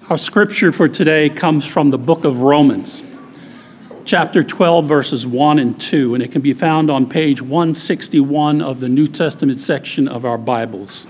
Our scripture for today comes from the book of Romans, chapter 12, verses 1 and 2, and it can be found on page 161 of the New Testament section of our Bibles.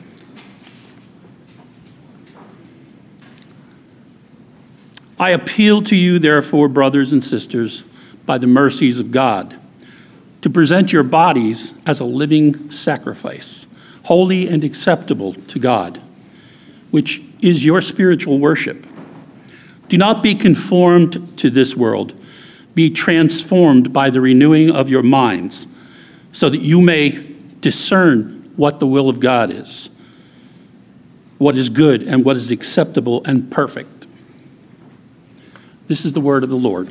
I appeal to you, therefore, brothers and sisters, by the mercies of God, to present your bodies as a living sacrifice, holy and acceptable to God, which is your spiritual worship. Do not be conformed to this world. Be transformed by the renewing of your minds, so that you may discern what the will of God is, what is good and what is acceptable and perfect. This is the word of the Lord.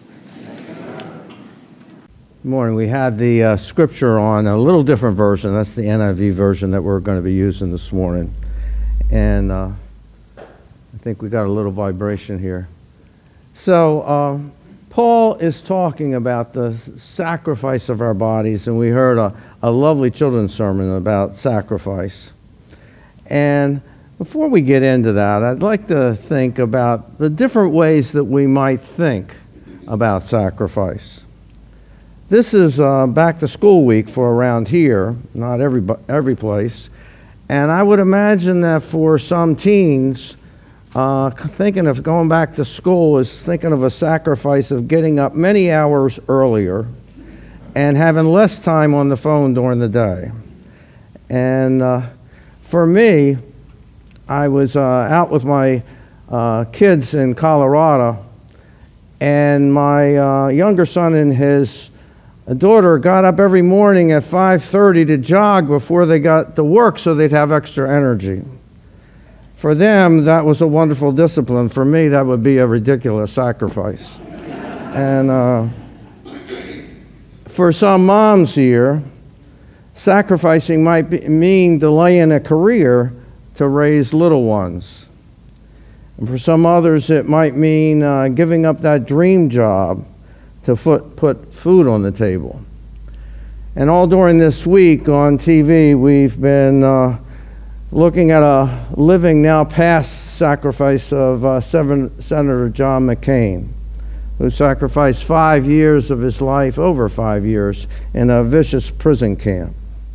Good morning. We had the scripture on a little different version. That's the NIV version that we're going to be using this morning. And I think we got a little vibration here. So Paul is talking about the sacrifice of our bodies, and we heard a lovely children's sermon about sacrifice. And before we get into that, I'd like to think about the different ways that we might think about sacrifice. This is back to school week for around here, not every place. And I would imagine that for some teens, thinking of going back to school is thinking of a sacrifice of getting up many hours earlier and having less time on the phone during the day. And for me, I was out with my kids in Colorado, and my younger son and his daughter got up every morning at 5:30 to jog before they got to work so they'd have extra energy. For them, that was a wonderful discipline. For me, that would be a ridiculous sacrifice. And for some moms here, sacrificing might mean delaying a career to raise little ones. And for some others, it might mean giving up that dream job to put food on the table. And all during this week on TV, we've been looking at a living now past sacrifice of Senator John McCain, who sacrificed 5 years of his life, over 5 years, in a vicious prison camp.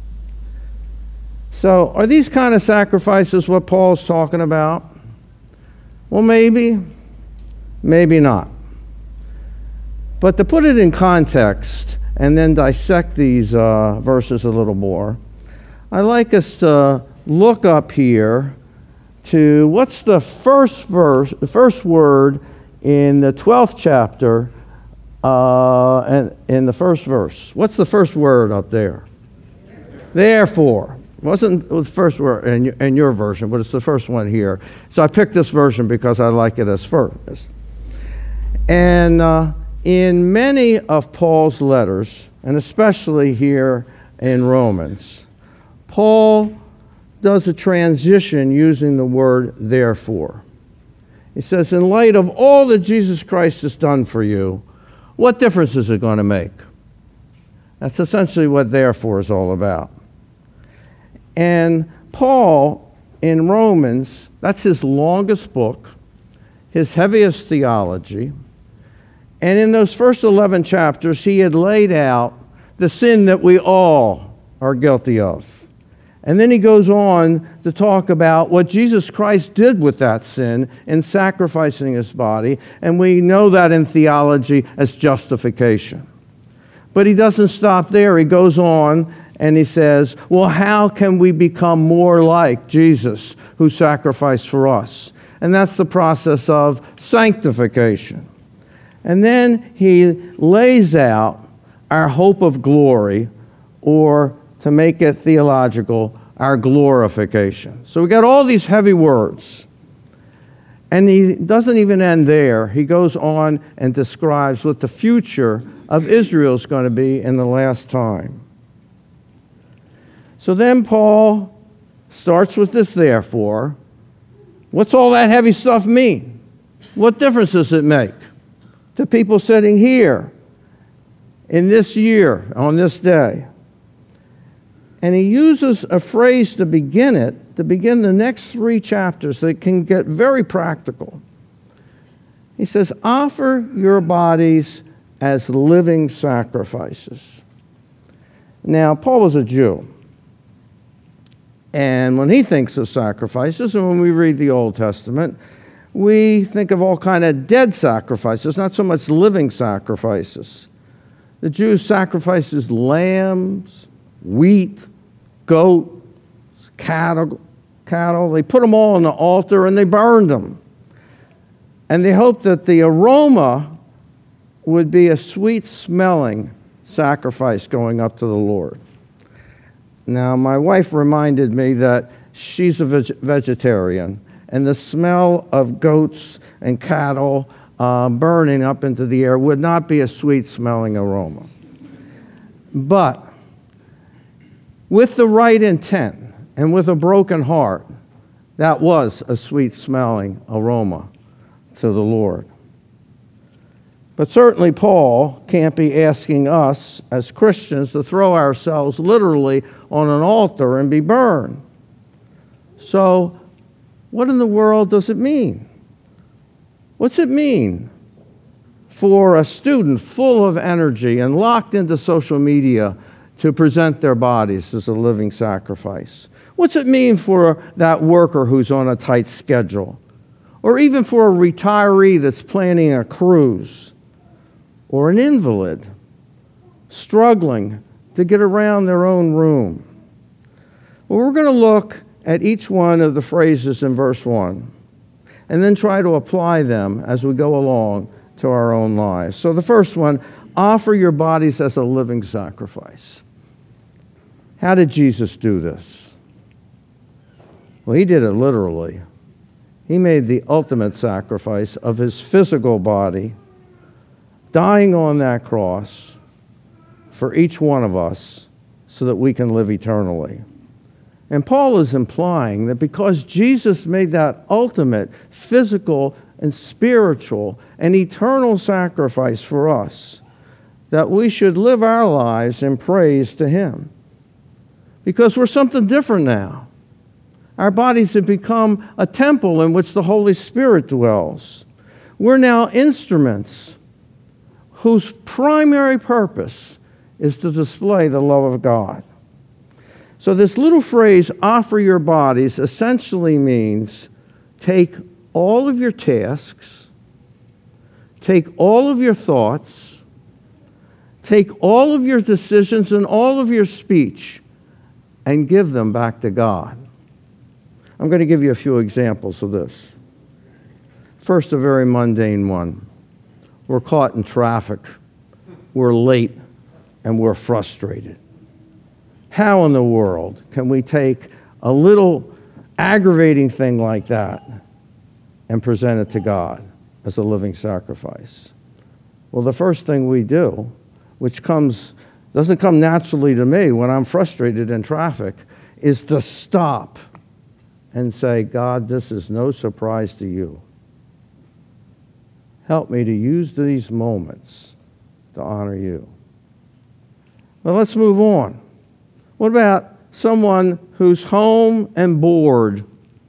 So are these kind of sacrifices what Paul's talking about? Well, maybe, maybe not. But to put it in context and then dissect these verses a little more, I'd like us to look up here to what's the first verse, the first word in the 12th chapter, and in the first verse. What's the first word up there? Therefore. It wasn't the first word in your version, but it's the first one here. So I picked this version because I like it as first. And in many of Paul's letters, and especially here in Romans, Paul does a transition using the word therefore. He says, in light of all that Jesus Christ has done for you, what difference is it going to make? That's essentially what therefore is all about. And Paul, in Romans, that's his longest book, his heaviest theology. And in those first 11 chapters, he had laid out the sin that we all are guilty of. And then he goes on to talk about what Jesus Christ did with that sin in sacrificing his body. And we know that in theology as justification. But he doesn't stop there. He goes on and he says, well, how can we become more like Jesus who sacrificed for us? And that's the process of sanctification. And then he lays out our hope of glory, or to make it theological, our glorification. So we got all these heavy words. And he doesn't even end there. He goes on and describes what the future of Israel is going to be in the last time. So then Paul starts with this therefore. What's all that heavy stuff mean? What difference does it make to people sitting here in this year, on this day? And he uses a phrase to begin it, to begin the next 3 chapters that can get very practical. He says, offer your bodies as living sacrifices. Now, Paul was a Jew. And when he thinks of sacrifices, and when we read the Old Testament, we think of all kind of dead sacrifices, not so much living sacrifices. The Jews sacrifices lambs, wheat, goats, cattle. They put them all on the altar and they burned them. And they hoped that the aroma would be a sweet-smelling sacrifice going up to the Lord. Now, my wife reminded me that she's a vegetarian, and the smell of goats and cattle burning up into the air would not be a sweet-smelling aroma. But with the right intent and with a broken heart, that was a sweet-smelling aroma to the Lord. But certainly Paul can't be asking us as Christians to throw ourselves literally on an altar and be burned. So what in the world does it mean? What's it mean for a student full of energy and locked into social media to present their bodies as a living sacrifice? What's it mean for that worker who's on a tight schedule? Or even for a retiree that's planning a cruise? Or an invalid struggling to get around their own room? Well, we're going to look at each one of the phrases in verse 1 and then try to apply them as we go along to our own lives. So the first one, offer your bodies as a living sacrifice. How did Jesus do this? Well, he did it literally. He made the ultimate sacrifice of his physical body, dying on that cross for each one of us so that we can live eternally. And Paul is implying that because Jesus made that ultimate physical and spiritual and eternal sacrifice for us, that we should live our lives in praise to him. Because we're something different now. Our bodies have become a temple in which the Holy Spirit dwells. We're now instruments whose primary purpose is to display the love of God. So this little phrase, offer your bodies, essentially means take all of your tasks, take all of your thoughts, take all of your decisions and all of your speech, and give them back to God. I'm going to give you a few examples of this. First, a very mundane one. We're caught in traffic, we're late, and we're frustrated. How in the world can we take a little aggravating thing like that and present it to God as a living sacrifice? Well, the first thing we do, which doesn't come naturally to me when I'm frustrated in traffic, is to stop and say, God, this is no surprise to you. Help me to use these moments to honor you. Well, let's move on. What about someone who's home and bored?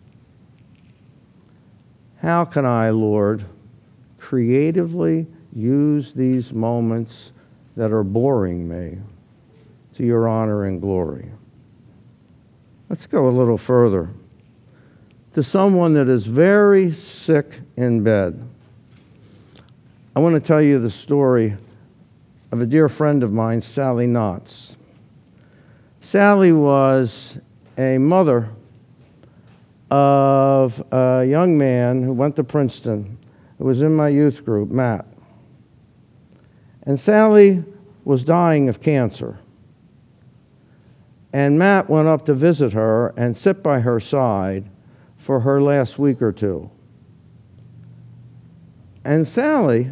How can I, Lord, creatively use these moments that are boring me to your honor and glory? Let's go a little further. To someone that is very sick in bed. I want to tell you the story of a dear friend of mine, Sally Knotts. Sally was a mother of a young man who went to Princeton, who was in my youth group, Matt. And Sally was dying of cancer. And Matt went up to visit her and sit by her side for her last week or two. And Sally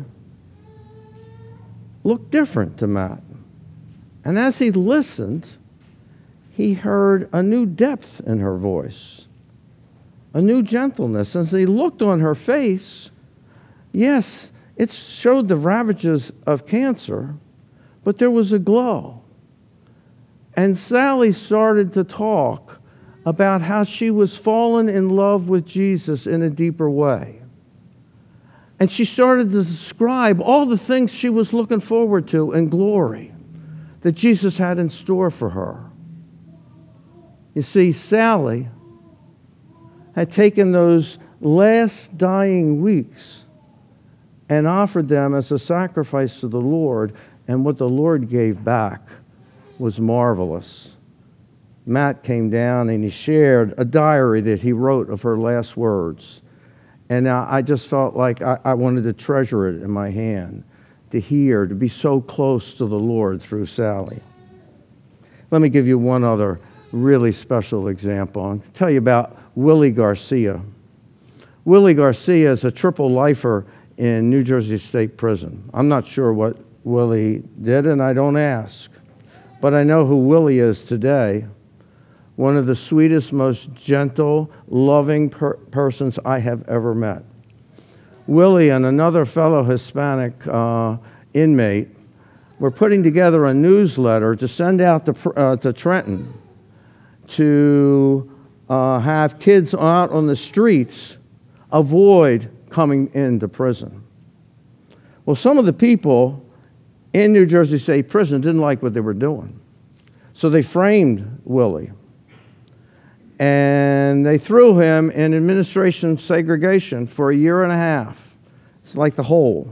looked different to Matt. And as he listened, he heard a new depth in her voice, a new gentleness. As he looked on her face, yes, it showed the ravages of cancer, but there was a glow. And Sally started to talk about how she was fallen in love with Jesus in a deeper way. And she started to describe all the things she was looking forward to in glory that Jesus had in store for her. You see, Sally had taken those last dying weeks and offered them as a sacrifice to the Lord, and what the Lord gave back was marvelous. Matt came down and he shared a diary that he wrote of her last words. And I just felt like I wanted to treasure it in my hand, to hear, to be so close to the Lord through Sally. Let me give you one other really special example. I'll tell you about Willie Garcia. Willie Garcia is a triple lifer in New Jersey State Prison. I'm not sure what Willie did, and I don't ask. But I know who Willie is today. One of the sweetest, most gentle, loving persons I have ever met. Willie and another fellow Hispanic inmate were putting together a newsletter to send out to Trenton to have kids out on the streets avoid coming into prison. Well, some of the people in New Jersey State Prison didn't like what they were doing. So they framed Willie. And they threw him in administration segregation for 1.5 years. It's like the hole.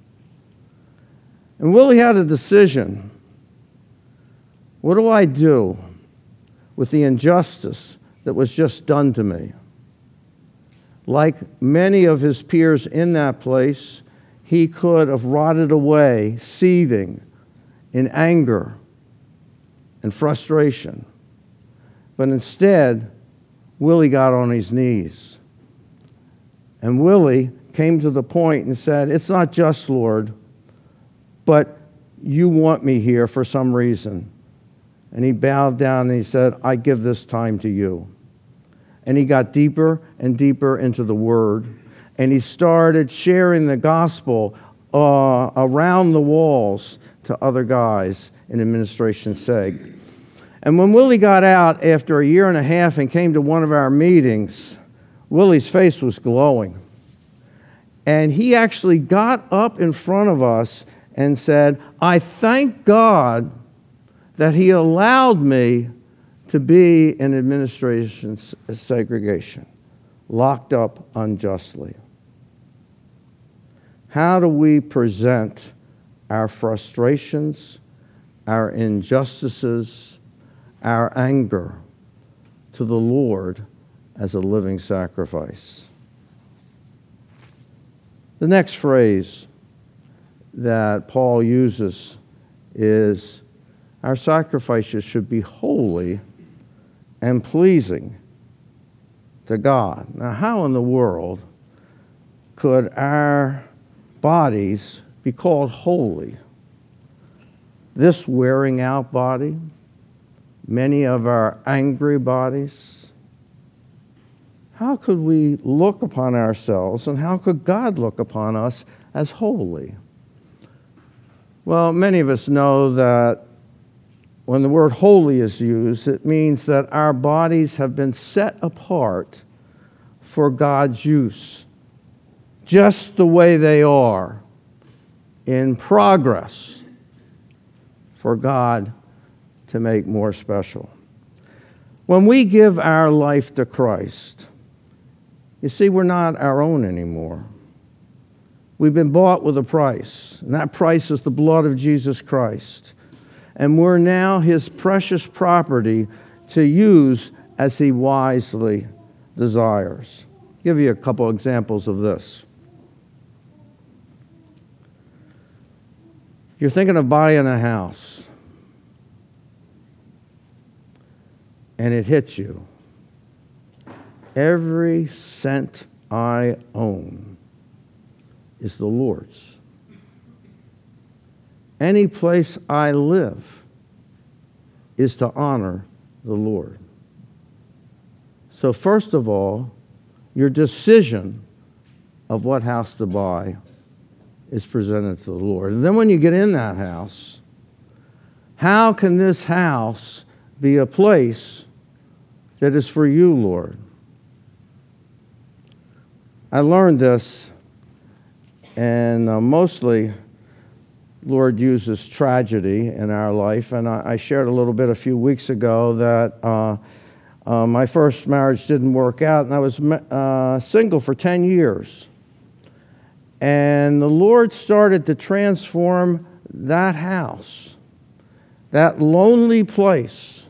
And Willie had a decision. What do I do with the injustice that was just done to me? Like many of his peers in that place, he could have rotted away, seething in anger and frustration. But instead, Willie got on his knees. And Willie came to the point and said, "It's not just, Lord, but you want me here for some reason." And he bowed down and he said, "I give this time to you." And he got deeper and deeper into the Word. And he started sharing the gospel around the walls to other guys in administration seg. And when Willie got out after 1.5 years and came to one of our meetings, Willie's face was glowing. And he actually got up in front of us and said, "I thank God that he allowed me to be in administration segregation, locked up unjustly." How do we present our frustrations, our injustices, our anger to the Lord as a living sacrifice? The next phrase that Paul uses is, our sacrifices should be holy and pleasing to God. Now, how in the world could our bodies be called holy? This wearing out body, many of our angry bodies, how could we look upon ourselves and how could God look upon us as holy? Well, many of us know that when the word holy is used, it means that our bodies have been set apart for God's use, just the way they are, in progress for God to make more special. When we give our life to Christ, you see, we're not our own anymore. We've been bought with a price, and that price is the blood of Jesus Christ. And we're now his precious property to use as he wisely desires. I'll give you a couple examples of this. You're thinking of buying a house, and it hits you. Every cent I own is the Lord's. Any place I live is to honor the Lord. So first of all, your decision of what house to buy is presented to the Lord. And then when you get in that house, how can this house be a place that is for you, Lord. I learned this, and mostly, Lord uses tragedy in our life. And I shared a little bit a few weeks ago that my first marriage didn't work out, and I was single for 10 years. And the Lord started to transform that house, that lonely place,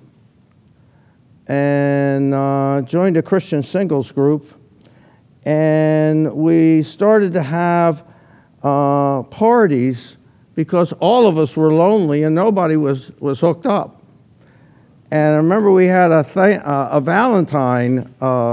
and joined a Christian singles group. And we started to have parties because all of us were lonely and nobody was hooked up. And I remember we had a Valentine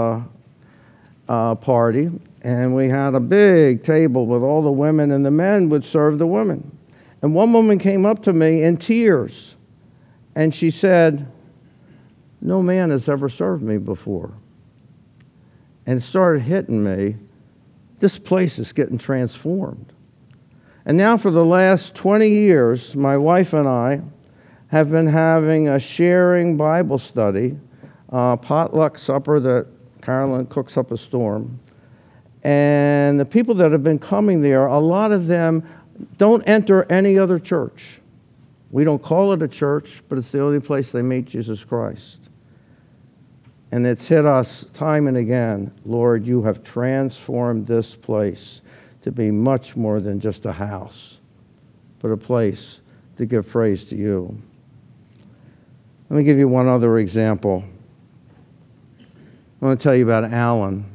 party, and we had a big table with all the women, and the men would serve the women. And one woman came up to me in tears, and she said, "No man has ever served me before." And it started hitting me. This place is getting transformed. And now for the last 20 years, my wife and I have been having a sharing Bible study, potluck supper that Carolyn cooks up a storm. And the people that have been coming there, a lot of them don't enter any other church. We don't call it a church, but it's the only place they meet Jesus Christ. And it's hit us time and again. Lord, you have transformed this place to be much more than just a house, but a place to give praise to you. Let me give you one other example. I want to tell you about Alan.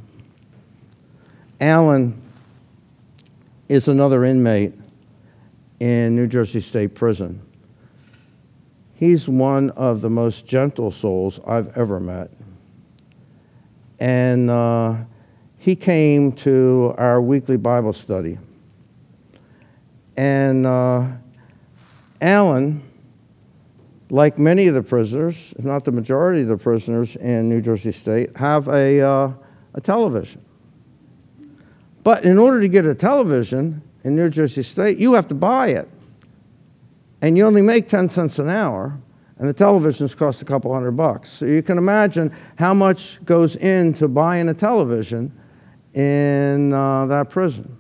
Alan is another inmate in New Jersey State Prison. He's one of the most gentle souls I've ever met. And he came to our weekly Bible study. And Alan, like many of the prisoners, if not the majority of the prisoners in New Jersey State, have a television. But in order to get a television in New Jersey State, you have to buy it. And you only make 10 cents an hour. And the televisions cost a couple $100. So you can imagine how much goes into buying a television in that prison.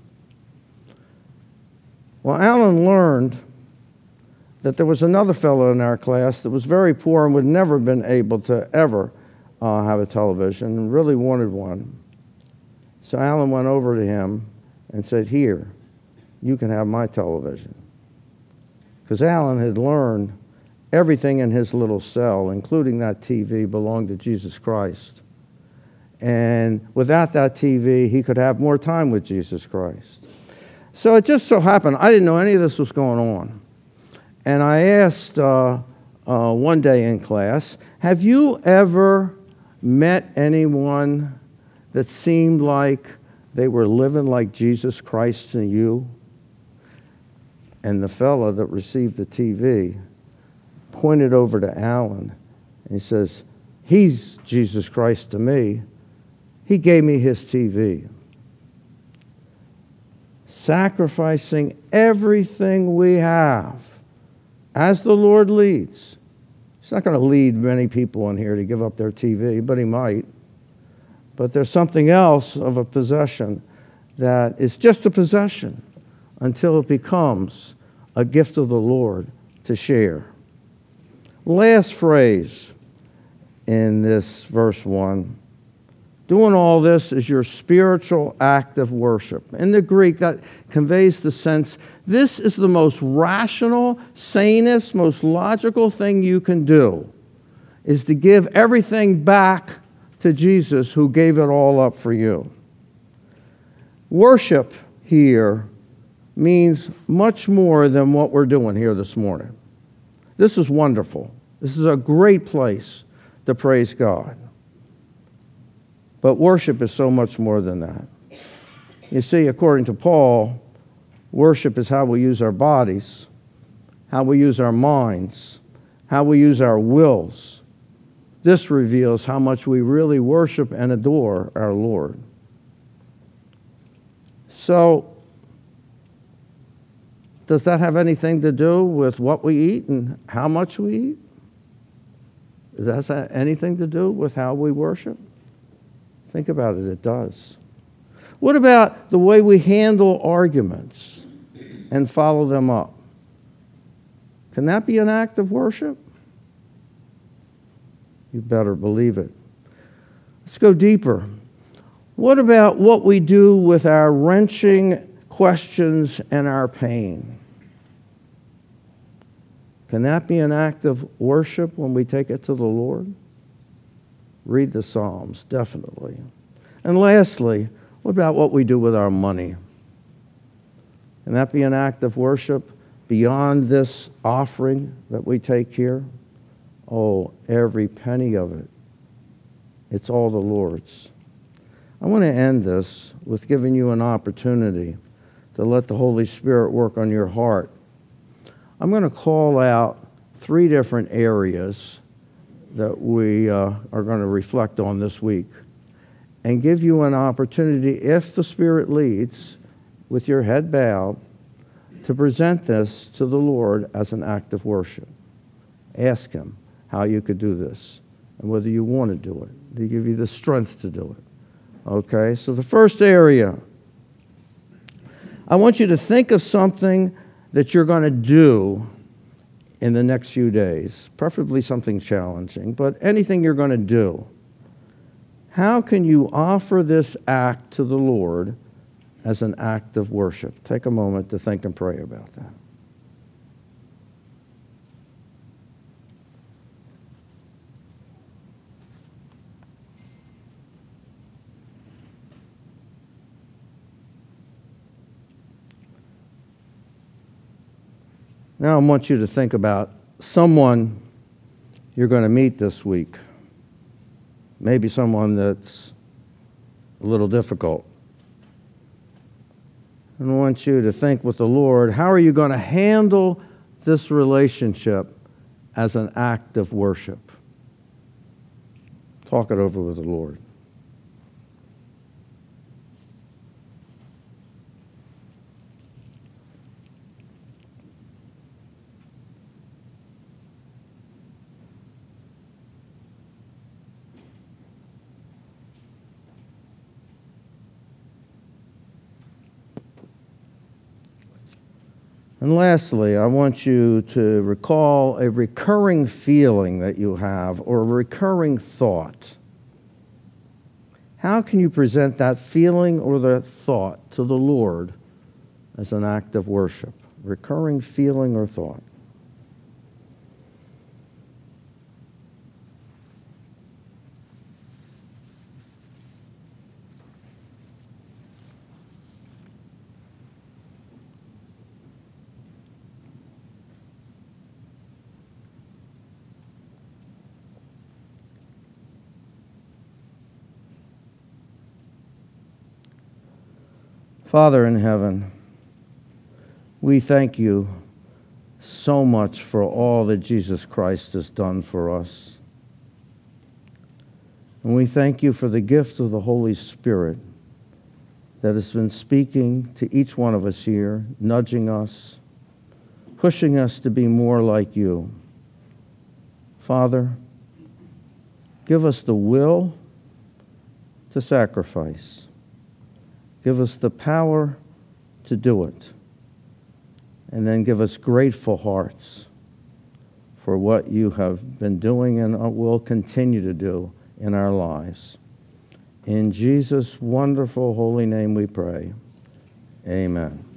Well, Alan learned that there was another fellow in our class that was very poor and would never have been able to ever have a television and really wanted one. So Alan went over to him and said, "Here, you can have my television." Because Alan had learned everything in his little cell, including that TV, belonged to Jesus Christ. And without that TV, he could have more time with Jesus Christ. So it just so happened, I didn't know any of this was going on. And I asked one day in class, have you ever met anyone that seemed like they were living like Jesus Christ to you? And the fellow that received the TV pointed over to Alan, and he says, "He's Jesus Christ to me. He gave me his TV." Sacrificing everything we have as the Lord leads. He's not going to lead many people in here to give up their TV, but he might. But there's something else of a possession that is just a possession until it becomes a gift of the Lord to share. Last phrase in this verse 1. Doing all this is your spiritual act of worship. In the Greek, that conveys the sense, this is the most rational, sanest, most logical thing you can do, is to give everything back to Jesus who gave it all up for you. Worship here means much more than what we're doing here this morning. This is wonderful. This is a great place to praise God. But worship is so much more than that. You see, according to Paul, worship is how we use our bodies, how we use our minds, how we use our wills. This reveals how much we really worship and adore our Lord. So, does that have anything to do with what we eat and how much we eat? Does that have anything to do with how we worship? Think about it, it does. What about the way we handle arguments and follow them up? Can that be an act of worship? You better believe it. Let's go deeper. What about what we do with our wrenching questions and our pain? Can that be an act of worship when we take it to the Lord? Read the Psalms, definitely. And lastly, what about what we do with our money? Can that be an act of worship beyond this offering that we take here? Oh, every penny of it. It's all the Lord's. I want to end this with giving you an opportunity to let the Holy Spirit work on your heart. I'm going to call out 3 different areas that we are going to reflect on this week and give you an opportunity, if the Spirit leads, with your head bowed, to present this to the Lord as an act of worship. Ask Him how you could do this and whether you want to do it, to give you the strength to do it. Okay, so the first area, I want you to think of something that you're going to do in the next few days, preferably something challenging, but anything you're going to do. How can you offer this act to the Lord as an act of worship? Take a moment to think and pray about that. Now I want you to think about someone you're going to meet this week. Maybe someone that's a little difficult. And I want you to think with the Lord, how are you going to handle this relationship as an act of worship? Talk it over with the Lord. And lastly, I want you to recall a recurring feeling that you have or a recurring thought. How can you present that feeling or that thought to the Lord as an act of worship? Recurring feeling or thought. Father in heaven, we thank you so much for all that Jesus Christ has done for us. And we thank you for the gift of the Holy Spirit that has been speaking to each one of us here, nudging us, pushing us to be more like you. Father, give us the will to sacrifice. Give us the power to do it. And then give us grateful hearts for what you have been doing and will continue to do in our lives. In Jesus' wonderful holy name we pray. Amen.